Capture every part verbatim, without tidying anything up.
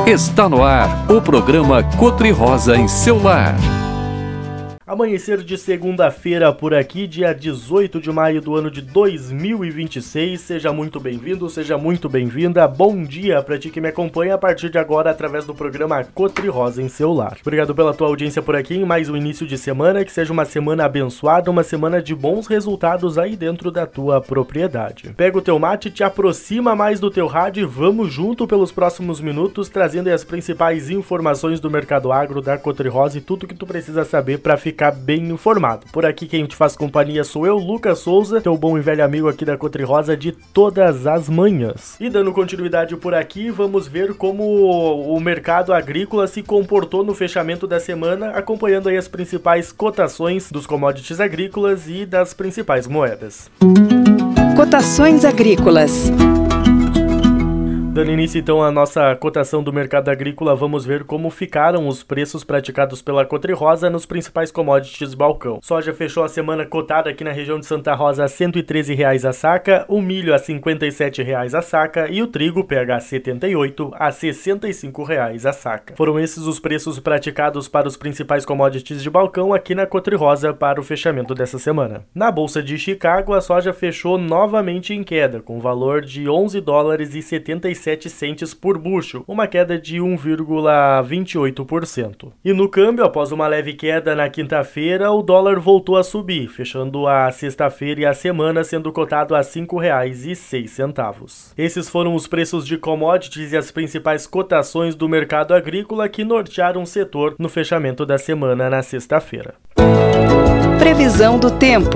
Está no ar o programa Cotri Rosa em seu lar. Amanhecer de segunda-feira por aqui, dia dezoito de maio do ano de dois mil e vinte e seis. Seja muito bem-vindo, seja muito bem-vinda. Bom dia para ti que me acompanha a partir de agora através do programa Cotri Rosa em seu lar. Obrigado pela tua audiência por aqui em mais um início de semana. Que seja uma semana abençoada, uma semana de bons resultados aí dentro da tua propriedade. Pega o teu mate, te aproxima mais do teu rádio e vamos junto pelos próximos minutos trazendo as principais informações do mercado agro da Cotri Rosa e tudo que tu precisa saber para ficar bem informado. Por aqui quem te faz companhia sou eu, Lucas Souza, teu bom e velho amigo aqui da Cotri Rosa de todas as manhãs. E dando continuidade por aqui, vamos ver como o mercado agrícola se comportou no fechamento da semana, acompanhando aí as principais cotações dos commodities agrícolas e das principais moedas. Cotações agrícolas. Dando início então à nossa cotação do mercado agrícola, vamos ver como ficaram os preços praticados pela Cotri Rosa nos principais commodities balcão. Soja fechou a semana cotada aqui na região de Santa Rosa a cento e treze reais a saca, o milho a cinquenta e sete reais a saca e o trigo P H setenta e oito a sessenta e cinco reais a saca. Foram esses os preços praticados para os principais commodities de balcão aqui na Cotri Rosa para o fechamento dessa semana. Na Bolsa de Chicago, a soja fechou novamente em queda, com valor de onze dólares e setenta e sete centes por bushel, uma queda de um vírgula vinte e oito por cento. E no câmbio, após uma leve queda na quinta-feira, o dólar voltou a subir, fechando a sexta-feira e a semana sendo cotado a cinco reais e seis centavos. Esses foram os preços de commodities e as principais cotações do mercado agrícola que nortearam o setor no fechamento da semana na sexta-feira. Previsão do tempo.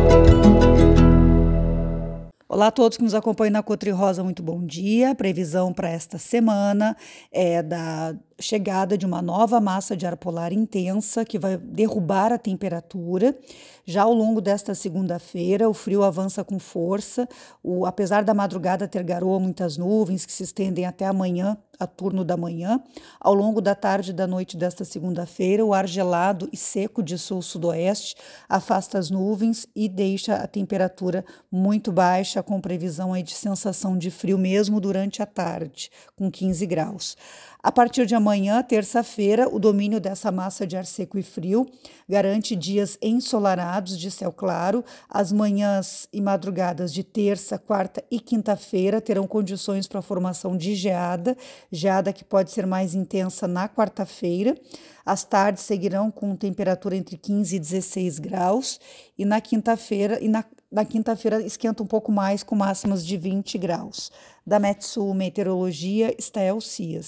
Olá a todos que nos acompanham na Cotri Rosa, muito bom dia. A previsão para esta semana é da chegada de uma nova massa de ar polar intensa que vai derrubar a temperatura. Já ao longo desta segunda-feira, o frio avança com força, o, apesar da madrugada ter garoa, muitas nuvens que se estendem até amanhã, a turno da manhã. Ao longo da tarde e da noite desta segunda-feira, o ar gelado e seco de sul-sudoeste afasta as nuvens e deixa a temperatura muito baixa, com previsão aí de sensação de frio mesmo durante a tarde, com quinze graus. A partir de amanhã, terça-feira, o domínio dessa massa de ar seco e frio garante dias ensolarados de céu claro. As manhãs e madrugadas de terça, quarta e quinta-feira terão condições para a formação de geada, geada que pode ser mais intensa na quarta-feira. As tardes seguirão com temperatura entre quinze e dezesseis graus e na quinta-feira e na Na quinta-feira esquenta um pouco mais, com máximas de vinte graus. Da Metsul Meteorologia, Estael Cias.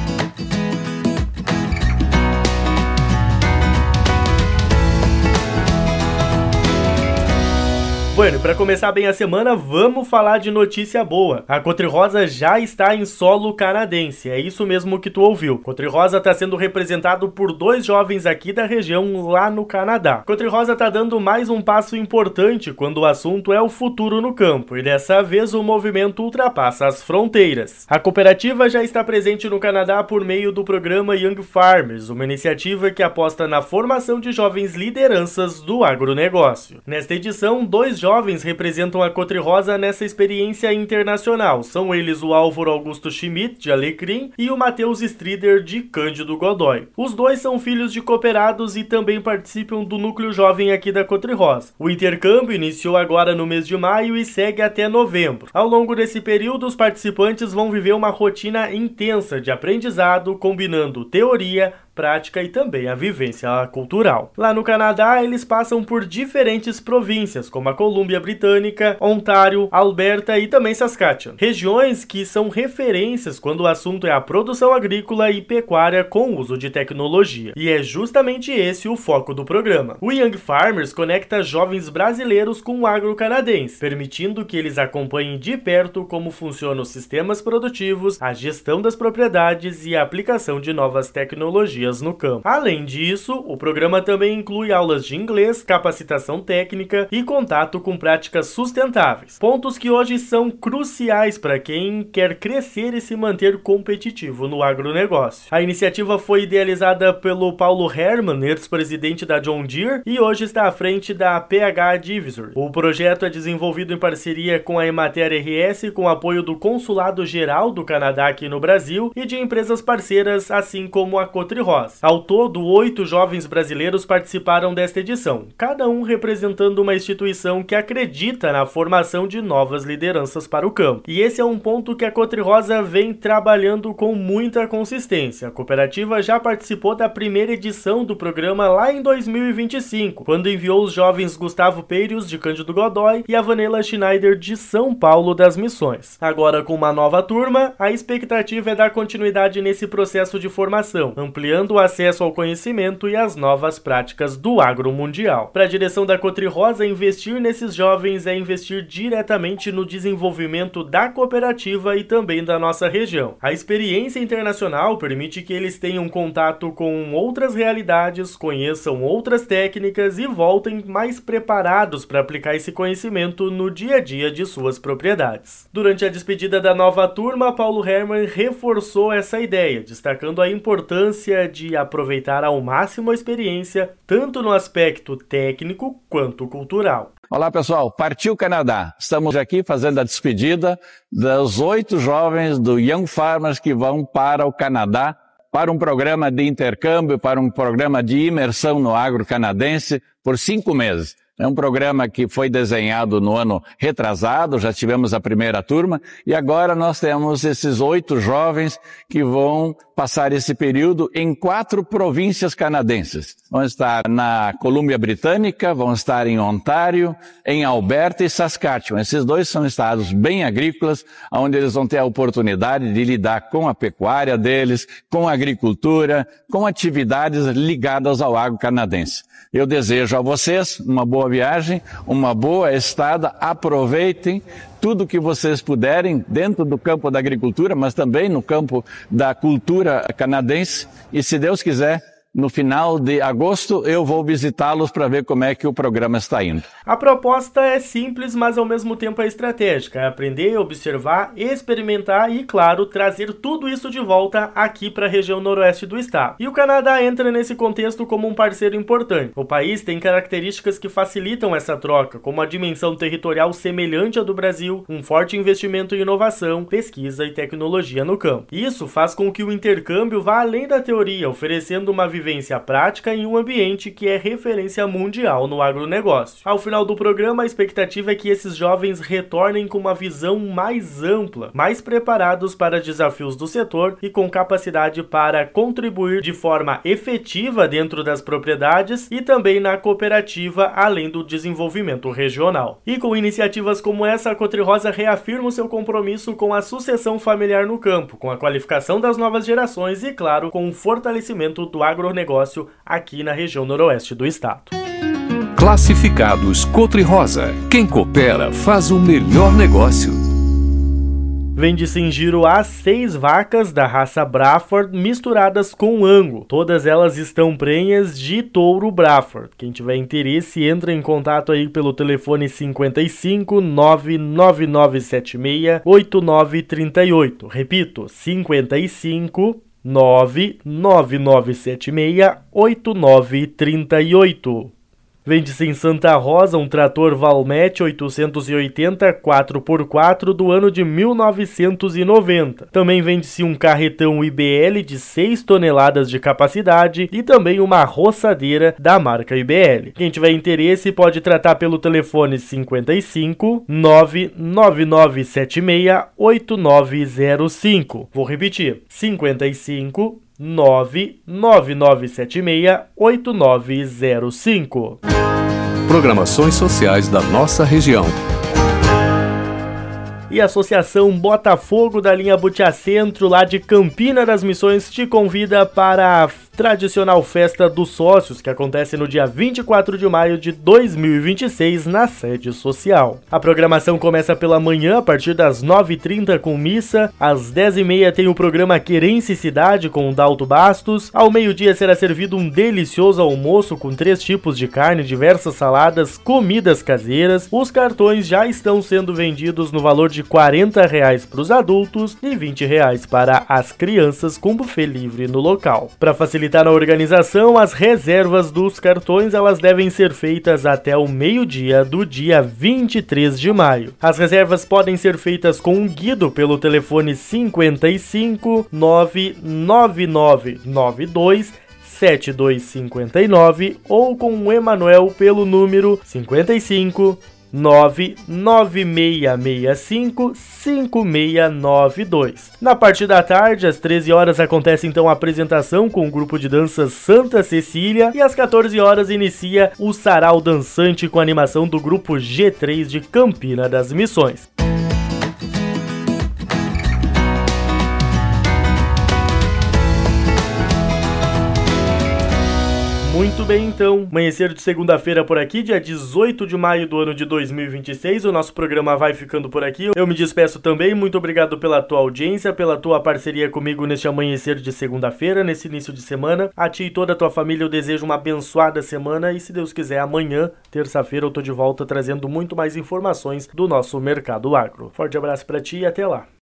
Bueno, para começar bem a semana, vamos falar de notícia boa. A Cotri Rosa já está em solo canadense, é isso mesmo que tu ouviu. Cotri Rosa está sendo representado por dois jovens aqui da região lá no Canadá. Cotri Rosa está dando mais um passo importante quando o assunto é o futuro no campo, e dessa vez o movimento ultrapassa as fronteiras. A cooperativa já está presente no Canadá por meio do programa Young Farmers, uma iniciativa que aposta na formação de jovens lideranças do agronegócio. Nesta edição, dois jovens jovens representam a Cotri Rosa nessa experiência internacional. São eles o Álvaro Augusto Schmidt, de Alecrim, e o Matheus Strider, de Cândido Godói. Os dois são filhos de cooperados e também participam do núcleo jovem aqui da Cotri Rosa. O intercâmbio iniciou agora no mês de maio e segue até novembro. Ao longo desse período, os participantes vão viver uma rotina intensa de aprendizado, combinando teoria, prática e também a vivência cultural. Lá no Canadá, eles passam por diferentes províncias, como a Colômbia Britânica, Ontário, Alberta e também Saskatchewan. Regiões que são referências quando o assunto é a produção agrícola e pecuária com uso de tecnologia. E é justamente esse o foco do programa. O Young Farmers conecta jovens brasileiros com o agro canadense, permitindo que eles acompanhem de perto como funcionam os sistemas produtivos, a gestão das propriedades e a aplicação de novas tecnologias tecnologias no campo. Além disso, o programa também inclui aulas de inglês, capacitação técnica e contato com práticas sustentáveis, pontos que hoje são cruciais para quem quer crescer e se manter competitivo no agronegócio. A iniciativa foi idealizada pelo Paulo Hermann, ex-presidente da John Deere, e hoje está à frente da P H Divisor. O projeto é desenvolvido em parceria com a Emater R S, com apoio do Consulado Geral do Canadá aqui no Brasil e de empresas parceiras, assim como a Cotri-Rosa. Ao todo, oito jovens brasileiros participaram desta edição, cada um representando uma instituição que acredita na formação de novas lideranças para o campo. E esse é um ponto que a Cotri-Rosa vem trabalhando com muita consistência. A cooperativa já participou da primeira edição do programa lá em dois mil e vinte e cinco, quando enviou os jovens Gustavo Peirios, de Cândido Godói, e a Vanella Schneider, de São Paulo das Missões. Agora, com uma nova turma, a expectativa é dar continuidade nesse processo de formação, ampliando o acesso ao conhecimento e às novas práticas do agro mundial. Para a direção da Cotri-Rosa, investir nesses jovens é investir diretamente no desenvolvimento da cooperativa e também da nossa região. A experiência internacional permite que eles tenham contato com outras realidades, conheçam outras técnicas e voltem mais preparados para aplicar esse conhecimento no dia a dia de suas propriedades. Durante a despedida da nova turma, Paulo Hermann reforçou essa ideia, destacando a importância de aproveitar ao máximo a experiência, tanto no aspecto técnico quanto cultural. Olá pessoal, partiu Canadá. Estamos aqui fazendo a despedida dos oito jovens do Young Farmers que vão para o Canadá para um programa de intercâmbio, para um programa de imersão no agro canadense por cinco meses. É um programa que foi desenhado no ano retrasado, já tivemos a primeira turma, e agora nós temos esses oito jovens que vão passar esse período em quatro províncias canadenses. Vão estar na Colômbia Britânica, vão estar em Ontário, em Alberta e Saskatchewan. Esses dois são estados bem agrícolas, onde eles vão ter a oportunidade de lidar com a pecuária deles, com a agricultura, com atividades ligadas ao agro canadense. Eu desejo a vocês uma boa viagem, uma boa estada, aproveitem tudo que vocês puderem dentro do campo da agricultura, mas também no campo da cultura canadense, e se Deus quiser, no final de agosto eu vou visitá-los para ver como é que o programa está indo. A proposta é simples, mas ao mesmo tempo é estratégica. É aprender, observar, experimentar e, claro, trazer tudo isso de volta aqui para a região noroeste do estado. E o Canadá entra nesse contexto como um parceiro importante. O país tem características que facilitam essa troca, como a dimensão territorial semelhante à do Brasil, um forte investimento em inovação, pesquisa e tecnologia no campo. Isso faz com que o intercâmbio vá além da teoria, oferecendo uma vivência prática em um ambiente que é referência mundial no agronegócio. Ao final do programa, a expectativa é que esses jovens retornem com uma visão mais ampla, mais preparados para desafios do setor e com capacidade para contribuir de forma efetiva dentro das propriedades e também na cooperativa, além do desenvolvimento regional. E com iniciativas como essa, a Cotri-Rosa reafirma o seu compromisso com a sucessão familiar no campo, com a qualificação das novas gerações e, claro, com o fortalecimento do agronegócio negócio aqui na região noroeste do estado. Classificados Cotri-Rosa. Quem coopera faz o melhor negócio. Vende-se em giro as seis vacas da raça Braford misturadas com Angus. Todas elas estão prenhas de touro Braford. Quem tiver interesse, entra em contato aí pelo telefone cinquenta e cinco, nove nove nove sete seis, oito nove três oito. Repito, cinquenta e cinco, nove nove nove sete seis, oito nove três oito. Vende-se em Santa Rosa um trator Valmet oitocentos e oitenta quatro por quatro do ano de mil novecentos e noventa. Também vende-se um carretão I B L de seis toneladas de capacidade e também uma roçadeira da marca I B L. Quem tiver interesse pode tratar pelo telefone cinquenta e cinco, nove nove nove sete seis, oito nove zero cinco. Vou repetir, cinquenta e cinco, nove nove nove sete seis, oito nove zero cinco. Programações sociais da nossa região. E a Associação Botafogo da linha Butiá Centro, lá de Campina das Missões, te convida para a tradicional Festa dos Sócios, que acontece no dia vinte e quatro de maio de dois mil e vinte e seis na sede social. A programação começa pela manhã, a partir das nove e trinta com missa, às dez e meia tem o programa Querência e Cidade com o Dalto Bastos, ao meio-dia será servido um delicioso almoço com três tipos de carne, diversas saladas, comidas caseiras. Os cartões já estão sendo vendidos no valor de quarenta reais para os adultos e vinte reais para as crianças, com buffet livre no local. Para facilitar a organização, as reservas dos cartões elas devem ser feitas até o meio-dia do dia vinte e três de maio. As reservas podem ser feitas com um Guido pelo telefone cinquenta e cinco, nove nove nove nove dois sete dois cinco nove ou com o Emanuel pelo número cinquenta e cinco, nove nove seis seis cinco, cinco seis nove dois. Na parte da tarde, às treze horas, acontece então a apresentação com o grupo de danças Santa Cecília e às quatorze horas inicia o sarau dançante com a animação do grupo G três de Campina das Missões. Muito bem, então, amanhecer de segunda-feira por aqui, dia dezoito de maio do ano de dois mil e vinte e seis, o nosso programa vai ficando por aqui. Eu me despeço também, muito obrigado pela tua audiência, pela tua parceria comigo neste amanhecer de segunda-feira, nesse início de semana. A ti e toda a tua família eu desejo uma abençoada semana e, se Deus quiser, amanhã, terça-feira, eu tô de volta trazendo muito mais informações do nosso mercado agro. Forte abraço pra ti e até lá.